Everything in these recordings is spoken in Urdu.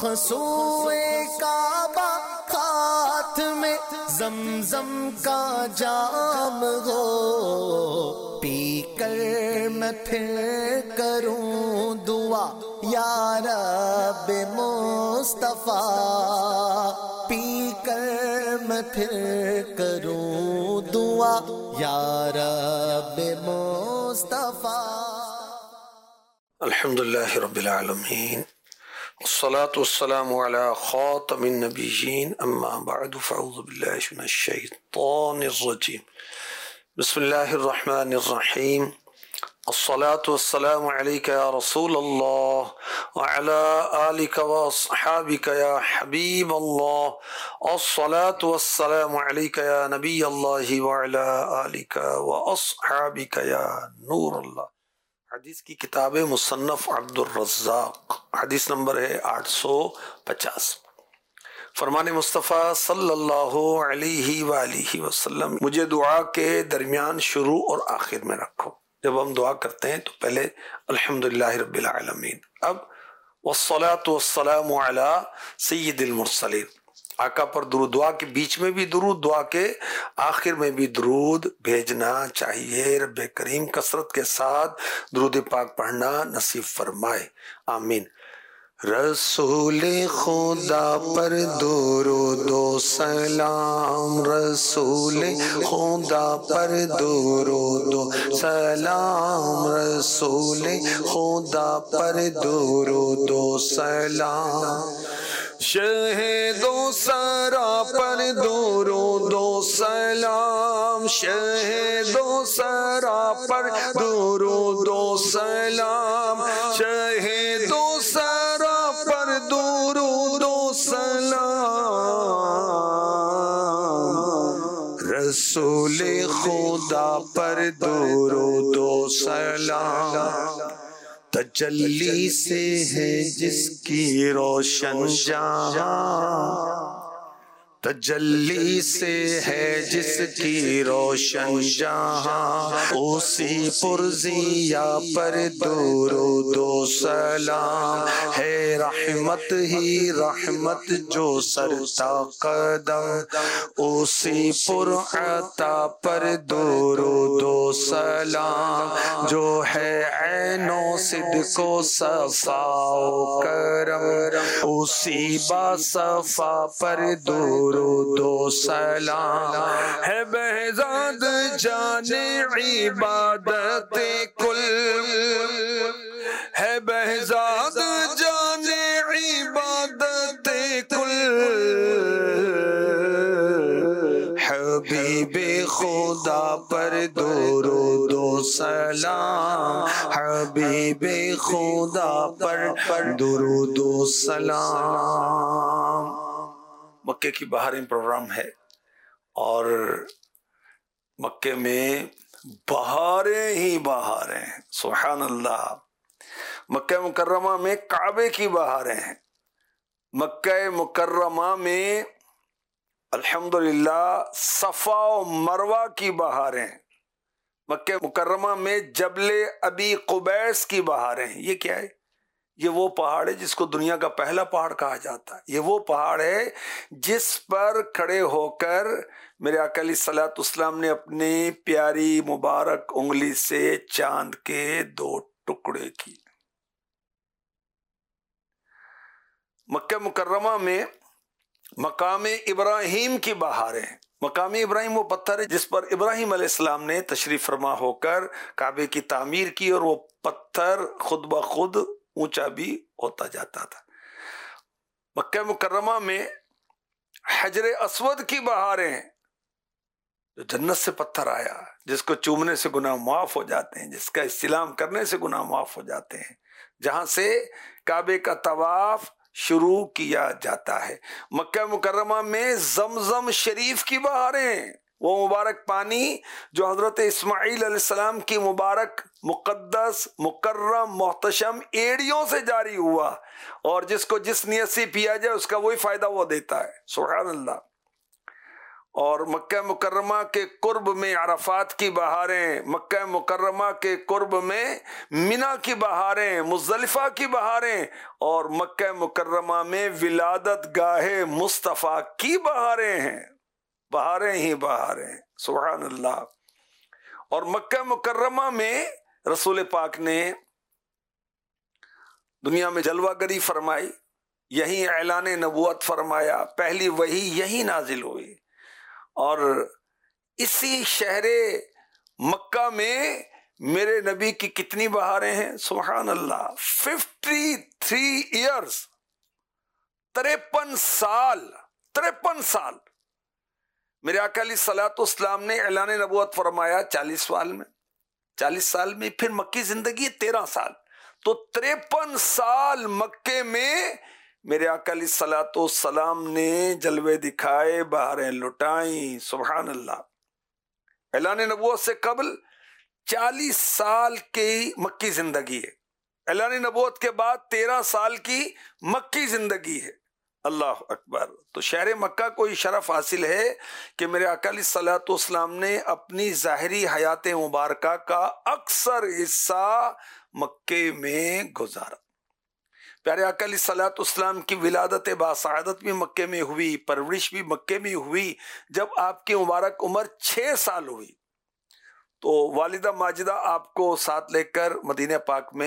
رخ سوئے کعبہ، ہاتھ میں زمزم کا جام ہو، پی کر میں پھر کروں دعا یا رب مصطفیٰ، پی کر میں پھر کروں دعا یا رب مصطفیٰ۔ الحمدللہ رب العالمین، والصلاة والسلام على خاتم النبیین، اما بعد فاعوذ باللہ من الشیطان الرجیم، بسم اللہ الرحمن الرحیم، الصلاة والسلام علیک یا رسول اللہ وعلى آلک واصحابک یا حبیب اللہ، الصلاة والسلام علیک یا نبی اللہ وعلى آلک واصحابک یا نور اللہ۔ حدیث کی کتاب مصنف عبد الرزاق، حدیث نمبر ہے 850۔ فرمان مصطفیٰ صلی اللہ علیہ وآلہ وسلم، مجھے دعا کے درمیان شروع اور آخر میں رکھو۔ جب ہم دعا کرتے ہیں تو پہلے الحمدللہ رب العالمین، اب والصلاة والسلام علی سید المرسلین، آقا پر درود، دعا کے بیچ میں بھی درود، دعا کے آخر میں بھی درود بھیجنا چاہیے۔ رب کریم کثرت کے ساتھ درود پاک پڑھنا نصیب فرمائے، آمین۔ رسول خدا پر درود و سلام، رسول خدا پر درود و سلام، رسول خدا پر درود و سلام، شہید و سرا پر درود و سلام، شہید و سرا پر درود و سلام، شہید و سرا پر درود و سلام، رسول خدا پر درود و سلام، تجلی سے ہے جس کی روشن جہاں، تجلی سے ہے جس کی روشن جہاں، اسی پرزیا پر درود و سلام، ہے رحمت ہی رحمت جو سرتا قدم، اسی پر عطا پر درود و سلام، جو ہے عین و صدق و صفا و کرم، اسی با صفا پر درود و سلام، ہے بہزاد جان عبادت کل، ہے بہزاد جان عبادت کل، حبیب خدا پر درود و سلام، حبیب خدا پر درود و سلام۔ مکے کی بہاریں پروگرام ہے اور مکے میں بہاریں ہی بہاریں ہیں، سبحان اللہ۔ مکہ مکرمہ میں کعبے کی بہاریں ہیں، مکہ مکرمہ میں الحمدللہ صفا و مروہ کی بہاریں ہیں، مکہ مکرمہ میں جبل ابی قبیس کی بہاریں ہیں۔ یہ کیا ہے؟ یہ وہ پہاڑ ہے جس کو دنیا کا پہلا پہاڑ کہا جاتا ہے۔ یہ وہ پہاڑ ہے جس پر کھڑے ہو کر میرے آقا علیہ الصلوۃ والسلام نے اپنی پیاری مبارک انگلی سے چاند کے 2 ٹکڑے کی۔ مکہ مکرمہ میں مقام ابراہیم کی بہاریں، مقام ابراہیم وہ پتھر ہے جس پر ابراہیم علیہ السلام نے تشریف فرما ہو کر کعبے کی تعمیر کی، اور وہ پتھر خود بخود اونچا بھی ہوتا جاتا تھا۔ مکہ مکرمہ میں حجر اسود کی بہاریں ہیں، جو جنت سے پتھر آیا، جس کو چومنے سے گناہ معاف ہو جاتے ہیں، جس کا استلام کرنے سے گناہ معاف ہو جاتے ہیں، جہاں سے کعبے کا طواف شروع کیا جاتا ہے۔ مکہ مکرمہ میں زمزم شریف کی بہاریں، وہ مبارک پانی جو حضرت اسماعیل علیہ السلام کی مبارک مقدس مکرم محتشم ایڑیوں سے جاری ہوا، اور جس کو جس نیت سے پیا جائے اس کا وہی فائدہ وہ دیتا ہے، سبحان اللہ۔ اور مکہ مکرمہ کے قرب میں عرفات کی بہاریں، مکہ مکرمہ کے قرب میں منا کی بہاریں، مزدلفہ کی بہاریں، اور مکہ مکرمہ میں ولادت گاہ مصطفیٰ کی بہاریں ہیں، بہاریں ہی بہاریں، سبحان اللہ۔ اور مکہ مکرمہ میں رسول پاک نے دنیا میں جلوہ گری فرمائی، یہی اعلان نبوت فرمایا، پہلی وحی یہی نازل ہوئی، اور اسی شہر مکہ میں میرے نبی کی کتنی بہاریں ہیں، سبحان اللہ، 53 ایئرز، 53 سال میرے آقا علیہ الصلوۃ والسلام نے اعلان نبوت فرمایا 40 سال میں پھر مکی زندگی 13 سال، تو 53 سال مکے میں میرے آقا علیہ الصلوۃ والسلام نے جلوے دکھائے، بہاریں لٹائیں، سبحان اللہ۔ اعلان نبوت سے قبل 40 سال کی مکی زندگی ہے، اعلان نبوت کے بعد 13 سال کی مکی زندگی ہے، اللہ اکبر۔ تو شہر مکہ کو یہ شرف حاصل ہے کہ میرے آقا علیہ الصلوۃ والسلام نے اپنی ظاہری حیات مبارکہ کا اکثر حصہ مکے میں گزارا۔ پیارے آقا علیہ الصلوۃ والسلام کی ولادت باسعادت بھی مکے میں ہوئی، پرورش بھی مکے میں ہوئی۔ جب آپ کی مبارک عمر 6 سال ہوئی تو والدہ ماجدہ آپ کو ساتھ لے کر مدینہ پاک میں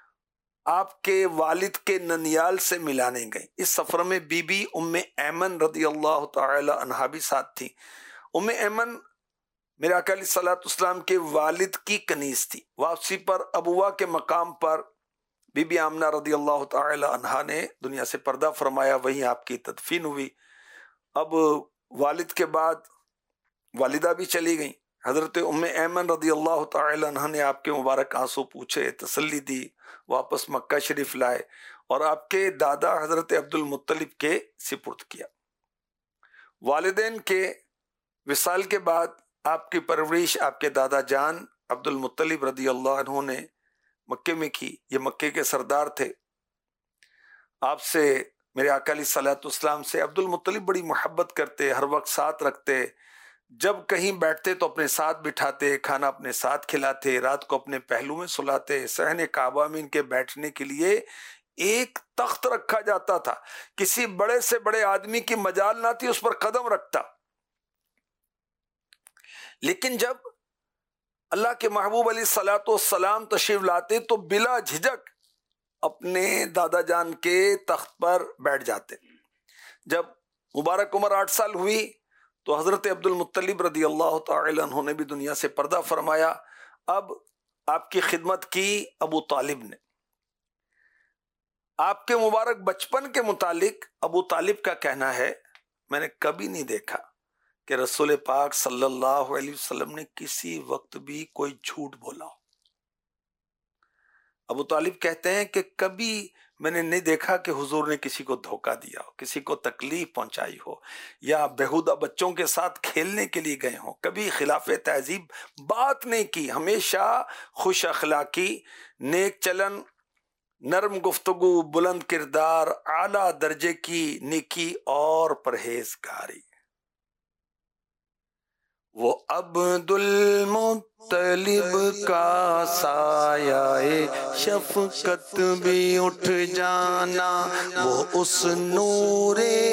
آپ کے والد کے ننیال سے ملانے گئے۔ اس سفر میں بی بی ام ایمن رضی اللہ تعالی عنہا بھی ساتھ تھی۔ ام ایمن میرے آقا علیہ الصلوۃ والسلام کے والد کی کنیز تھی۔ واپسی پر ابوا کے مقام پر بی بی آمنہ رضی اللہ تعالی عنہا نے دنیا سے پردہ فرمایا، وہیں آپ کی تدفین ہوئی۔ اب والد کے بعد والدہ بھی چلی گئیں۔ حضرت ام ایمن رضی اللہ تعالی عنہ نے آپ کے مبارک آنسو پوچھے، تسلی دی، واپس مکہ شریف لائے اور آپ کے دادا حضرت عبد المطلب کے سپرد کیا۔ والدین کے وصال کے بعد آپ کی پرورش آپ کے دادا جان عبد المطلب رضی اللہ عنہ نے مکے میں کی۔ یہ مکے کے سردار تھے۔ آپ سے میرے آقا علیہ الصلوۃ والسلام سے عبد المطلب بڑی محبت کرتے، ہر وقت ساتھ رکھتے، جب کہیں بیٹھتے تو اپنے ساتھ بٹھاتے، کھانا اپنے ساتھ کھلاتے، رات کو اپنے پہلو میں سلاتے۔ صحن کعبہ میں ان کے بیٹھنے کے لیے ایک تخت رکھا جاتا تھا، کسی بڑے سے بڑے آدمی کی مجال نہ تھی اس پر قدم رکھتا۔ لیکن جب اللہ کے محبوب علیہ الصلوۃ والسلام تشریف لاتے تو بلا جھجک اپنے دادا جان کے تخت پر بیٹھ جاتے۔ جب مبارک عمر 8 سال ہوئی تو حضرت عبد المطلب رضی اللہ تعالی عنہ نے بھی دنیا سے پردہ فرمایا۔ اب آپ کی خدمت کی ابو طالب نے۔ آپ کے مبارک بچپن کے متعلق ابو طالب کا کہنا ہے، میں نے کبھی نہیں دیکھا کہ رسول پاک صلی اللہ علیہ وسلم نے کسی وقت بھی کوئی جھوٹ بولا ہو۔ ابو طالب کہتے ہیں کہ کبھی میں نے نہیں دیکھا کہ حضور نے کسی کو دھوکہ دیا ہو، کسی کو تکلیف پہنچائی ہو، یا بیہودہ بچوں کے ساتھ کھیلنے کے لیے گئے ہوں، کبھی خلاف تہذیب بات نہیں کی، ہمیشہ خوش اخلاقی، نیک چلن، نرم گفتگو، بلند کردار، اعلیٰ درجے کی نیکی اور پرہیزگاری۔ وہ عبد المطلب کا سایہ شفقت بھی اٹھ جانا، وہ اس نور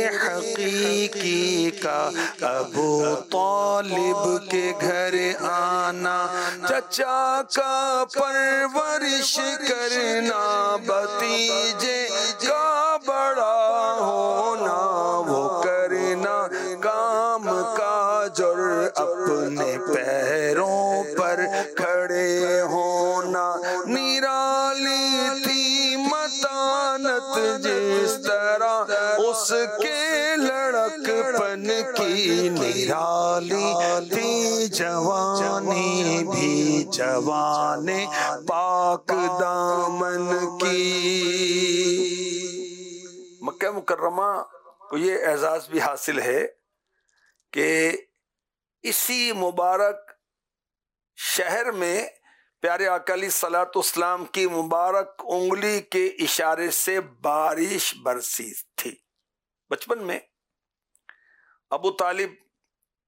حقیقی کا ابو طالب کے گھر آنا، چچا کا پرورش کرنا، بھتیجے کا بڑا ہونا، وہ کرنا کام کاج اور اپنے پیروں پر کھڑے ہونا، نرالی تھی متانت جس طرح اس کے لڑک پن کی، نرالی تھی جوانی بھی جوان پاک دامن کی۔ مکہ مکرمہ کو یہ اعزاز بھی حاصل ہے کہ اسی مبارک شہر میں پیارے آقا علیہ الصلوۃ والسلام کی مبارک انگلی کے اشارے سے بارش برسی تھی۔ بچپن میں ابو طالب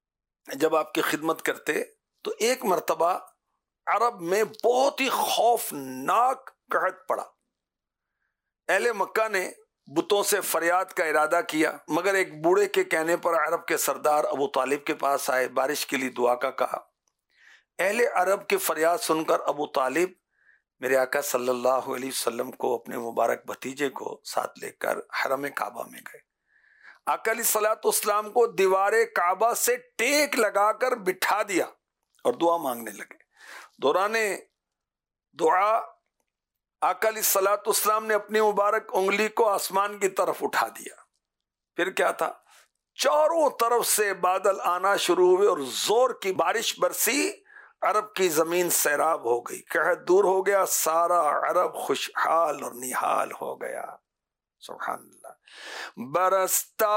جب آپ کی خدمت کرتے تو ایک مرتبہ عرب میں بہت ہی خوفناک قحط پڑا. اہل مکہ نے بتوں سے فریاد کا ارادہ کیا، مگر ایک بوڑھے کے کہنے پر عرب کے سردار ابو طالب کے پاس آئے، بارش کے لیے دعا کا کہا. اہل عرب کی فریاد سن کر ابو طالب میرے آقا صلی اللہ علیہ وسلم کو اپنے مبارک بھتیجے کو ساتھ لے کر حرم کعبہ میں گئے. آقا علیہ الصلوۃ والسلام کو دیوار کعبہ سے ٹیک لگا کر بٹھا دیا اور دعا مانگنے لگے. دوران دعا آقا علیہ الصلوۃ والسلام نے اپنی مبارک انگلی کو آسمان کی طرف اٹھا دیا. پھر کیا تھا، چاروں طرف سے بادل آنا شروع ہوئے اور زور کی بارش برسی. عرب کی زمین سیراب ہو گئی، قحط دور ہو گیا، سارا عرب خوشحال اور نہال ہو گیا. سبحان اللہ. برستا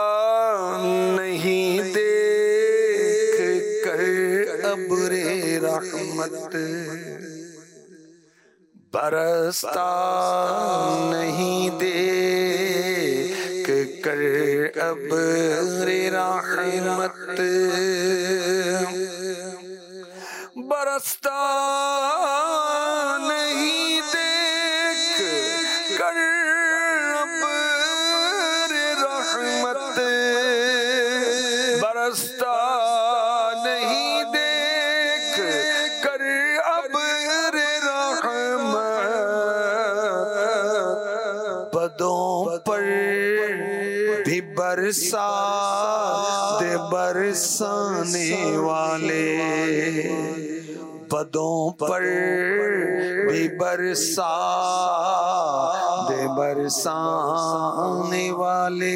نہیں دیکھ کر ابر رحمت، برستا نہیں دیکھ کر ابر رحمت، برستا نہیں دیکھ کر ابر رحمت، برستا نہیں دیکھ کر ابر رحمت، بدوں پر بھی برسا دے برسانے والے، بدوں پر بھی برسا دے برسانے والے.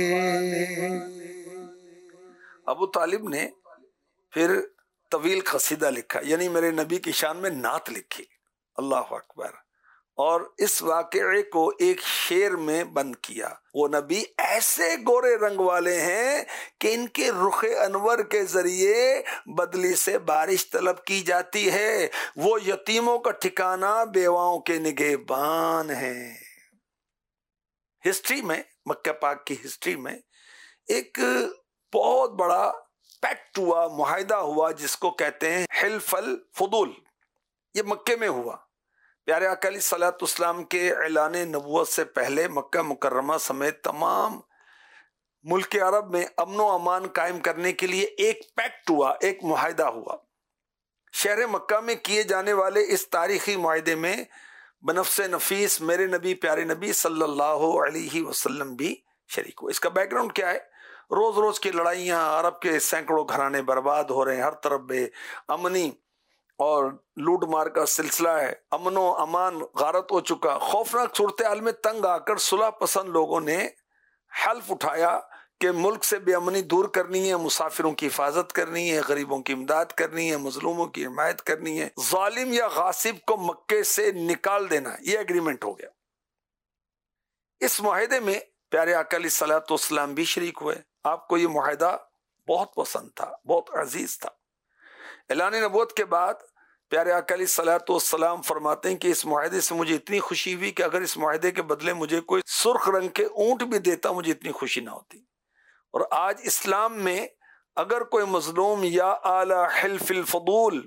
ابو طالب نے پھر طویل قصیدہ لکھا، یعنی میرے نبی کی شان میں نعت لکھی. اللہ اکبر. اور اس واقعے کو ایک شعر میں بند کیا. وہ نبی ایسے گورے رنگ والے ہیں کہ ان کے رخ انور کے ذریعے بدلی سے بارش طلب کی جاتی ہے. وہ یتیموں کا ٹھکانہ، بیواؤں کے نگہبان ہیں. ہسٹری میں، مکہ پاک کی ہسٹری میں ایک بہت بڑا پیکٹ ہوا، معاہدہ ہوا، جس کو کہتے ہیں حلف الفضول. یہ مکے میں ہوا. پیارے آقا علیہ الصلوۃ والسلام کے اعلان نبوت سے پہلے مکہ مکرمہ سمیت تمام ملک عرب میں امن و امان قائم کرنے کے لیے ایک پیکٹ ہوا، ایک معاہدہ ہوا. شہر مکہ میں کیے جانے والے اس تاریخی معاہدے میں بنفس نفیس میرے نبی، پیارے نبی صلی اللہ علیہ وسلم بھی شریک ہوئے. اس کا بیک گراؤنڈ کیا ہے؟ روز روز کی لڑائیاں، عرب کے سینکڑوں گھرانے برباد ہو رہے ہیں، ہر طرف بے امنی اور لوٹ مار کا سلسلہ ہے، امن و امان غارت ہو چکا. خوفناک صورتحال میں تنگ آ کر صلح پسند لوگوں نے حلف اٹھایا کہ ملک سے بے امنی دور کرنی ہے، مسافروں کی حفاظت کرنی ہے، غریبوں کی امداد کرنی ہے، مظلوموں کی حمایت کرنی ہے، ظالم یا غاصب کو مکے سے نکال دینا. یہ ایگریمنٹ ہو گیا. اس معاہدے میں پیارے آقا علیہ الصلوۃ والسلام بھی شریک ہوئے. آپ کو یہ معاہدہ بہت پسند تھا، بہت عزیز تھا. اعلان نبوت کے بعد پیارے آقا علیہ الصلوۃ والسلام فرماتے ہیں کہ اس معاہدے سے مجھے اتنی خوشی ہوئی کہ اگر اس معاہدے کے بدلے مجھے کوئی سرخ رنگ کے اونٹ بھی دیتا مجھے اتنی خوشی نہ ہوتی. اور آج اسلام میں اگر کوئی مظلوم یا اعلی حلف الفضول،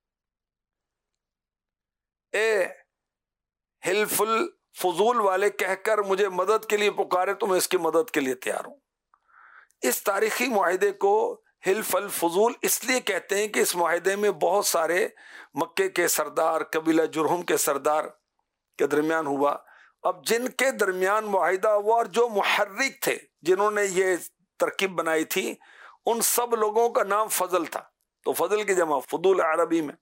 اے حلف الفضول والے کہہ کر مجھے مدد کے لیے پکارے تو میں اس کی مدد کے لیے تیار ہوں. اس تاریخی معاہدے کو حلف الفضول اس لیے کہتے ہیں کہ اس معاہدے میں بہت سارے مکے کے سردار، قبیلہ جرہم کے سردار کے درمیان ہوا. اب جن کے درمیان معاہدہ ہوا اور جو محرک تھے، جنہوں نے یہ ترکیب بنائی تھی، ان سب لوگوں کا نام فضل تھا. تو فضل کی جمع فضول عربی میں.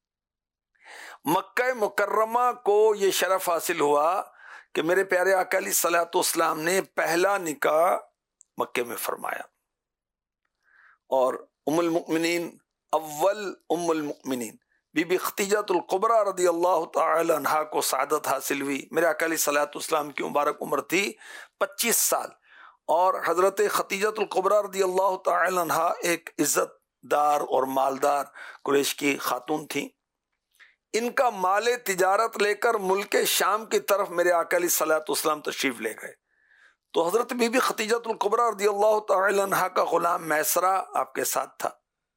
مکہ مکرمہ کو یہ شرف حاصل ہوا کہ میرے پیارے آقا علیہ الصلوۃ والسلام نے پہلا نکاح مکے میں فرمایا. اور ام المؤمنین، اول ام المؤمنین بی بی خدیجہ الکبریٰ رضی اللہ تعالی عنہا کو سعادت حاصل ہوئی. میرے آقا علیہ الصلوۃ والسلام کی مبارک عمر تھی 25 سال، اور حضرت خدیجہ الکبریٰ رضی اللہ تعالی عنہا ایک عزت دار اور مالدار قریش کی خاتون تھیں. ان کا مال تجارت لے کر ملک شام کی طرف میرے آقا علیہ الصلوۃ والسلام تشریف لے گئے. تو حضرت بی بی خدیجہ الکبریٰ رضی اللہ تعالی عنہا کا غلام میسرہ آپ کے ساتھ تھا.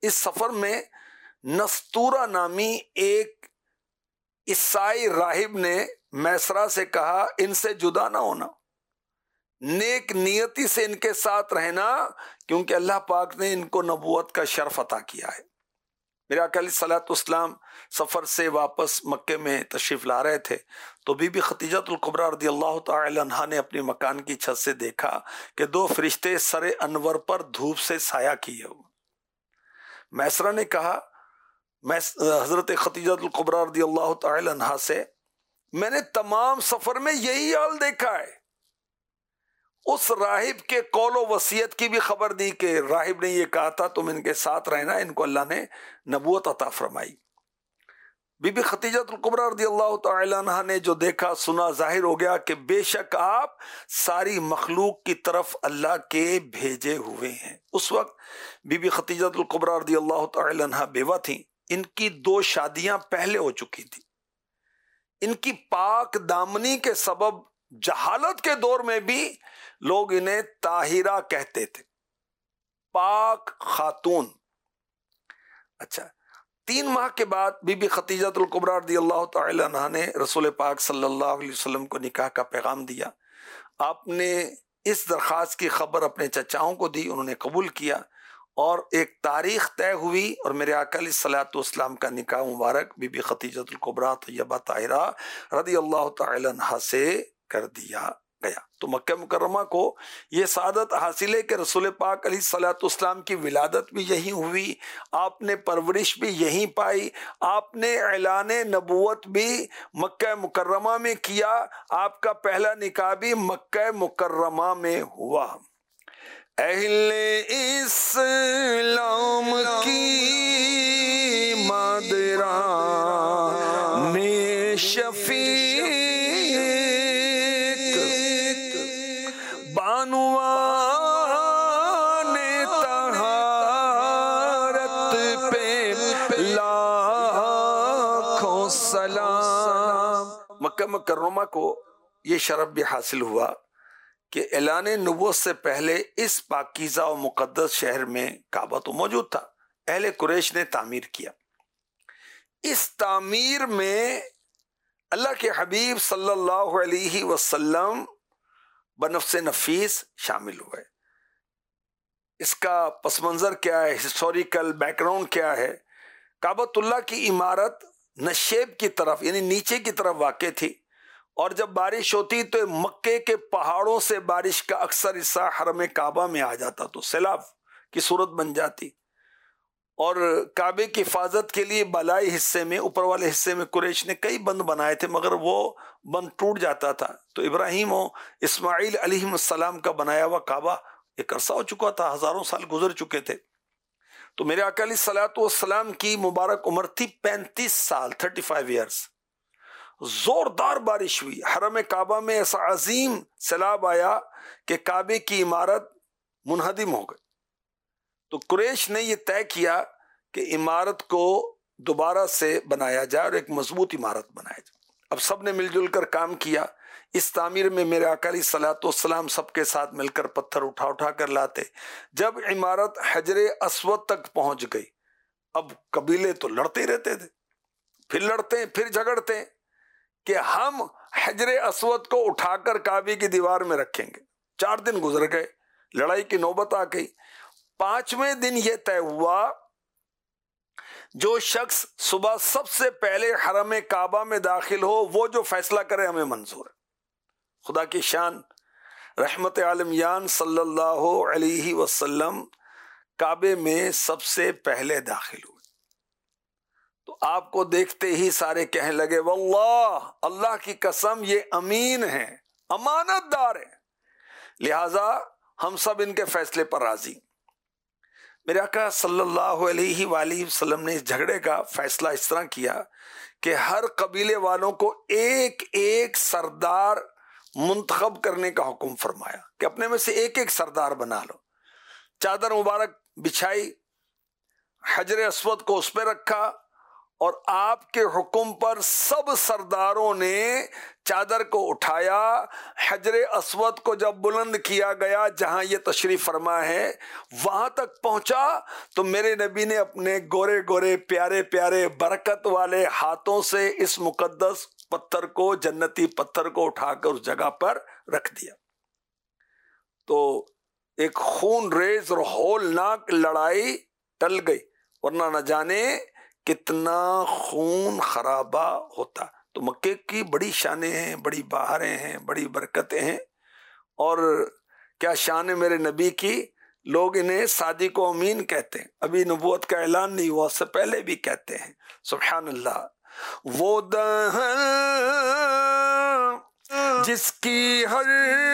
اس سفر میں نستورہ نامی ایک عیسائی راہب نے میسرہ سے کہا ان سے جدا نہ ہونا، نیک نیتی سے ان کے ساتھ رہنا، کیونکہ اللہ پاک نے ان کو نبوت کا شرف عطا کیا ہے۔ میرے آقا علیہ الصلوۃ والسلام سفر سے واپس مکے میں تشریف لا رہے تھے تو بی بی خدیجہ الکبریٰ رضی اللہ تعالی عنہا نے اپنے مکان کی چھت سے دیکھا کہ دو فرشتے سر انور پر دھوپ سے سایہ کیے ہوئے۔ میسرہ نے کہا حضرت خدیجہ الکبریٰ رضی اللہ تعالی عنہا سے، میں نے تمام سفر میں یہی حال دیکھا ہے۔ اس راہب کے قول و وصیت کی بھی خبر دی کہ راہب نے یہ کہا تھا تم ان کے ساتھ رہنا، ان کو اللہ نے نبوت عطا فرمائی۔ بی بی خدیجہ الکبریٰ رضی اللہ تعالی عنہا نے جو دیکھا سنا ظاہر ہو گیا کہ بے شک آپ ساری مخلوق کی طرف اللہ کے بھیجے ہوئے ہیں۔ اس وقت بی بی خدیجہ الکبریٰ رضی اللہ تعالی عنہا بیوہ تھیں، ان کی 2 شادیاں پہلے ہو چکی تھی۔ ان کی پاک دامنی کے سبب جہالت کے دور میں بھی لوگ انہیں طاہرہ کہتے تھے، پاک خاتون۔ اچھا، 3 ماہ کے بعد بی بی خدیجہ الکبریٰ رضی اللہ تعالی عنہا نے رسول پاک صلی اللہ علیہ وسلم کو نکاح کا پیغام دیا۔ آپ نے اس درخواست کی خبر اپنے چچاؤں کو دی، انہوں نے قبول کیا اور ایک تاریخ طے ہوئی اور میرے آقا علیہ الصلوۃ والسلام کا نکاح مبارک بی بی خدیجہ الکبریٰ طیبہ طاہرہ رضی اللہ تعالی عنہا سے کر دیا گیا۔ تو مکہ مکرمہ کو یہ سعادت حاصل ہے کہ رسول پاک علیہ الصلوۃ والسلام کی ولادت بھی یہیں ہوئی، آپ نے پرورش بھی یہیں پائی، آپ نے اعلان نبوت بھی مکہ مکرمہ میں کیا، آپ کا پہلا نکاح بھی مکہ مکرمہ میں ہوا۔ اہل اسلام کی مادران شفیق بانوان طہارت پہ لاکھوں سلام۔ مکہ مکرمہ کو یہ شرف بھی حاصل ہوا کہ اعلان نبوت سے پہلے اس پاکیزہ و مقدس شہر میں کعبہ تو موجود تھا، اہل قریش نے تعمیر کیا۔ اس تعمیر میں اللہ کے حبیب صلی اللہ علیہ وسلم بنفس نفیس شامل ہوئے۔ اس کا پس منظر کیا ہے، ہسٹوریکل بیک گراؤنڈ کیا ہے؟ کعبۃ اللہ کی عمارت نشیب کی طرف یعنی نیچے کی طرف واقع تھی، اور جب بارش ہوتی تو مکے کے پہاڑوں سے بارش کا اکثر حصہ حرم کعبہ میں آ جاتا تو سیلاب کی صورت بن جاتی، اور کعبے کی حفاظت کے لیے بالائی حصے میں، اوپر والے حصے میں قریش نے کئی بند بنائے تھے، مگر وہ بند ٹوٹ جاتا تھا۔ تو ابراہیم و اسماعیل علیہ السلام کا بنایا ہوا کعبہ ایک عرصہ ہو چکا تھا، ہزاروں سال گزر چکے تھے۔ تو میرے آقا علیہ الصلوۃ والسلام کی مبارک عمر تھی 35 سال، 35 ایئرس۔ زوردار بارش ہوئی، حرم کعبہ میں ایسا عظیم سیلاب آیا کہ کعبے کی عمارت منہدم ہو گئی۔ تو قریش نے یہ طے کیا کہ عمارت کو دوبارہ سے بنایا جائے اور ایک مضبوط عمارت بنایا جائے۔ اب سب نے مل جل کر کام کیا۔ اس تعمیر میں میرے آقا علیہ الصلوۃ والسلام سب کے ساتھ مل کر پتھر اٹھا اٹھا کر لاتے۔ جب عمارت حجر اسود تک پہنچ گئی، اب قبیلے تو لڑتے رہتے تھے، پھر لڑتے پھر جھگڑتے کہ ہم حجر اسود کو اٹھا کر کعبے کی دیوار میں رکھیں گے۔ 4 دن گزر گئے، لڑائی کی نوبت آ گئی۔ 5ویں دن یہ طے ہوا جو شخص صبح سب سے پہلے حرم کعبہ میں داخل ہو وہ جو فیصلہ کرے ہمیں منظور ہے۔ خدا کی شان، رحمت عالمیان صلی اللہ علیہ وسلم کعبے میں سب سے پہلے داخل ہوئے۔ تو آپ کو دیکھتے ہی سارے کہنے لگے واللہ، اللہ کی قسم یہ امین ہیں، امانت دار ہیں، لہذا ہم سب ان کے فیصلے پر راضی۔ میرے آقا صلی اللہ علیہ وآلہ وسلم نے اس جھگڑے کا فیصلہ اس طرح کیا کہ ہر قبیلے والوں کو ایک ایک سردار منتخب کرنے کا حکم فرمایا کہ اپنے میں سے ایک ایک سردار بنا لو۔ چادر مبارک بچھائی، حجر اسود کو اس پہ رکھا اور آپ کے حکم پر سب سرداروں نے چادر کو اٹھایا. حجر اسود کو جب بلند کیا گیا جہاں یہ تشریف فرما ہے وہاں تک پہنچا تو میرے نبی نے اپنے گورے گورے پیارے پیارے برکت والے ہاتھوں سے اس مقدس پتھر کو، جنتی پتھر کو اٹھا کر اس جگہ پر رکھ دیا. تو ایک خون ریز اور ہولناک لڑائی ٹل گئی، ورنہ نہ جانے کتنا خون خرابہ ہوتا. تو مکے کی بڑی شانیں ہیں، بڑی بہاریں ہیں، بڑی برکتیں ہیں. اور کیا شان ہے میرے نبی کی، لوگ انہیں صادق و امین کہتے ہیں. ابھی نبوت کا اعلان نہیں ہوا، اس سے پہلے بھی کہتے ہیں. سبحان اللہ. وہ دہن جس کی ہر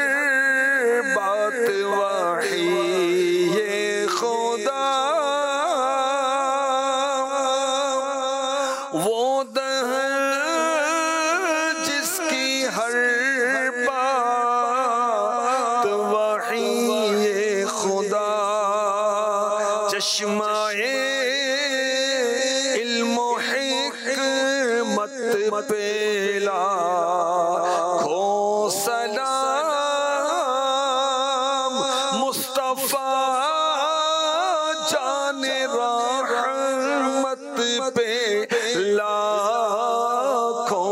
بات وحی یہ خدا، وہ دہن جس کی ہر بات وحی یہ خدا، چشمہ علم و حکمت پیلا کھو سلام مصطفیٰ جان رحمت پہ لاکھوں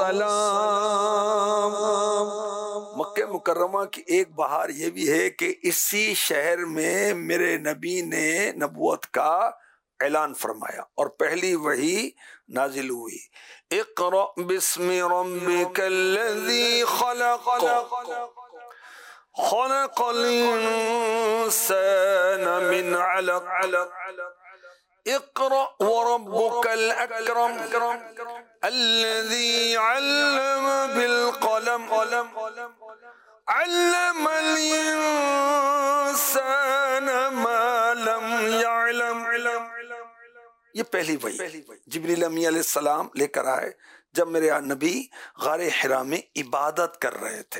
سلام. مکہ مکرمہ کی ایک بہار یہ بھی ہے کہ اسی شہر میں میرے نبی نے نبوت کا اعلان فرمایا اور پہلی وحی نازل ہوئی. اقرأ بسم ربک الذی خلق خلق الانسان من علق اقرأ وربك الأكرم الذي علم بالقلم علم الإنسان ما لم يعلم. یہ پہلی وحی جبریل امین علیہ السلام لے کر آئے جب میرے نبی غار حرا میں عبادت کر رہے تھے.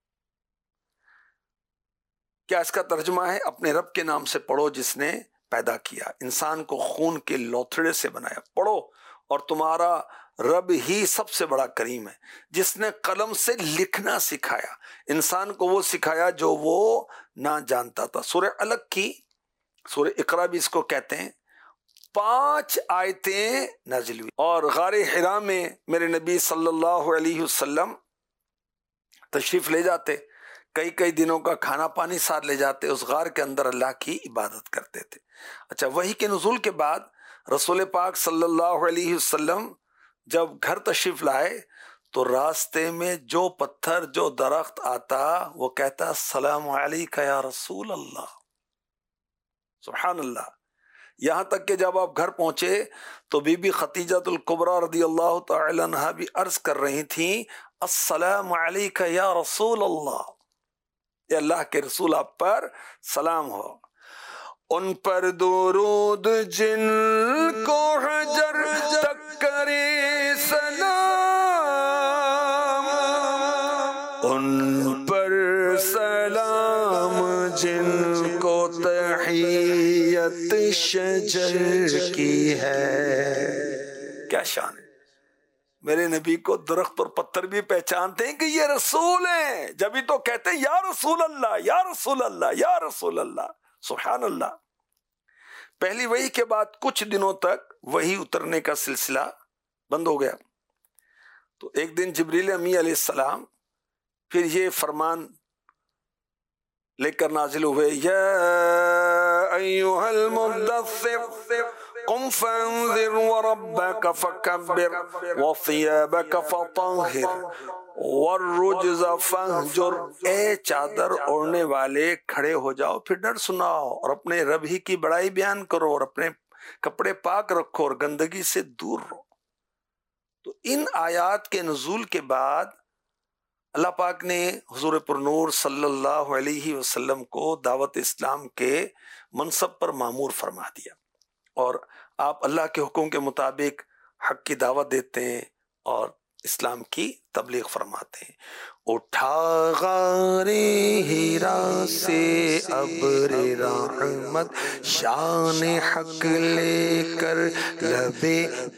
کیا اس کا ترجمہ ہے؟ اپنے رب کے نام سے پڑھو جس نے پیدا کیا، انسان کو خون کے لوتھڑے سے بنایا. پڑھو اور تمہارا رب ہی سب سے بڑا کریم ہے جس نے قلم سے لکھنا سکھایا، انسان کو وہ سکھایا جو وہ نہ جانتا تھا. سورہ علق کی، سورہ اقرا بھی اس کو کہتے ہیں، 5 آیتیں نازل ہوئی. اور غار حرا میں میرے نبی صلی اللہ علیہ وسلم تشریف لے جاتے، کئی کئی دنوں کا کھانا پانی ساتھ لے جاتے، اس غار کے اندر اللہ کی عبادت کرتے تھے. اچھا، وحی کے نزول کے بعد رسول پاک صلی اللہ علیہ وسلم جب گھر تشریف لائے تو راستے میں جو پتھر جو درخت آتا وہ کہتا السلام علیکہ یا رسول اللہ. سبحان اللہ. یہاں تک کہ جب آپ گھر پہنچے تو بی بی خدیجہ الکبریٰ رضی اللہ تعالی عنہا بھی عرض کر رہی تھیں السلام علیکہ یا رسول اللہ، اے اللہ کے رسول آپ پر سلام ہو. ان پر درود جن کو حجر تک کرے سلام، ان پر سلام جن کو تحیت شجر کی ہے. کیا شان ہے. میرے نبی کو درخت اور پتھر بھی پہچانتے ہیں کہ یہ رسول ہیں، جبھی تو کہتے ہیں یا رسول اللہ یا رسول اللہ یا رسول اللہ. سبحان اللہ. پہلی وحی کے بعد کچھ دنوں تک وحی اترنے کا سلسلہ بند ہو گیا. تو ایک دن جبریل امین علیہ السلام پھر یہ فرمان لے کر نازل ہوئے یا ایھا المدثر قم فانذر وربك فكبر وثيابك فطهر والرجز فاہجر. اے چادر اوڑھنے والے کھڑے ہو جاؤ، پھر ڈر سناؤ اور اپنے رب ہی کی بڑائی بیان کرو اور اپنے کپڑے پاک رکھو اور گندگی سے دور رہو. تو ان آیات کے نزول کے بعد اللہ پاک نے حضور پرنور صلی اللہ علیہ وسلم کو دعوت اسلام کے منصب پر مامور فرما دیا اور آپ اللہ کے حکم کے مطابق حق کی دعوت دیتے ہیں اور اسلام کی تبلیغ فرماتے ہیں. اٹھا غار حرا سے ابر رحمت، شان حق لے کر لبے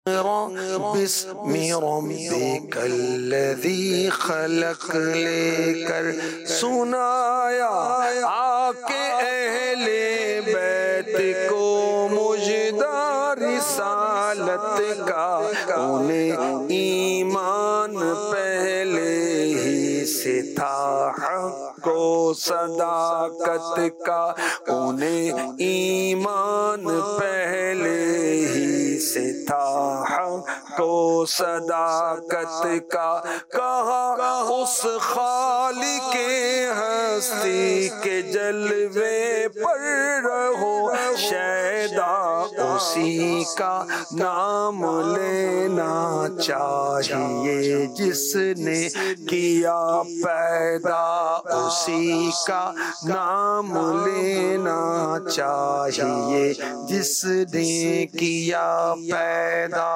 بسم ربک الذی خلق لے کر سنایا آکے اہل بیت کو مجدہ رسالت کا، انہیں ایمان پہلے ہی سے تھا حق و صداقت کا، انہیں ایمان پہلے ہی سے تھا حق و صداقت کا، کہا اس خالق ہستی کے جلوے پر رہو شیدا، اسی کا نام لینا چاہیے جس نے کیا پیدا، اسی کا نام لینا چاہیے جس نے کیا پیدا۔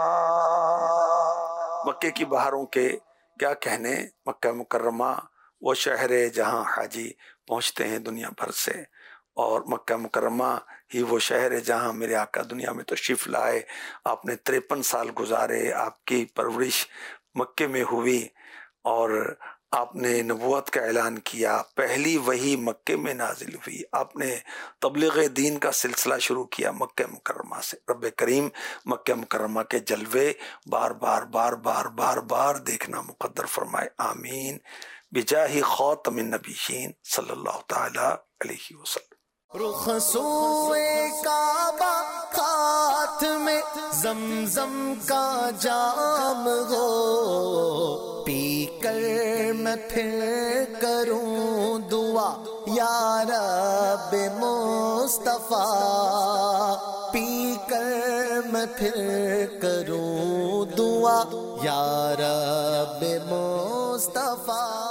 مکے کی بہاروں کے کیا کہنے، مکہ مکرمہ وہ شہر ہے جہاں حاجی پہنچتے ہیں دنیا بھر سے، اور مکہ مکرمہ ہی وہ شہر ہے جہاں میرے آقا دنیا میں تشریف لائے، آپ نے 53 سال گزارے، آپ کی پرورش مکے میں ہوئی، اور آپ نے نبوت کا اعلان کیا، پہلی وحی مکے میں نازل ہوئی، آپ نے تبلیغ دین کا سلسلہ شروع کیا مکہ مکرمہ سے۔ رب کریم مکہ مکرمہ کے جلوے بار بار بار بار بار بار دیکھنا مقدر فرمائے، آمین، بجاہ خاتم النبیین صلی اللہ تعالی علیہ وسلم۔ رخ سوئے کعبہ ہاتھ میں زمزم کا جام ہو، پی کر میں پھر کروں دعا یا رب مصطفیٰ، پی کر میں پھر کروں دعا یا رب مصطفیٰ۔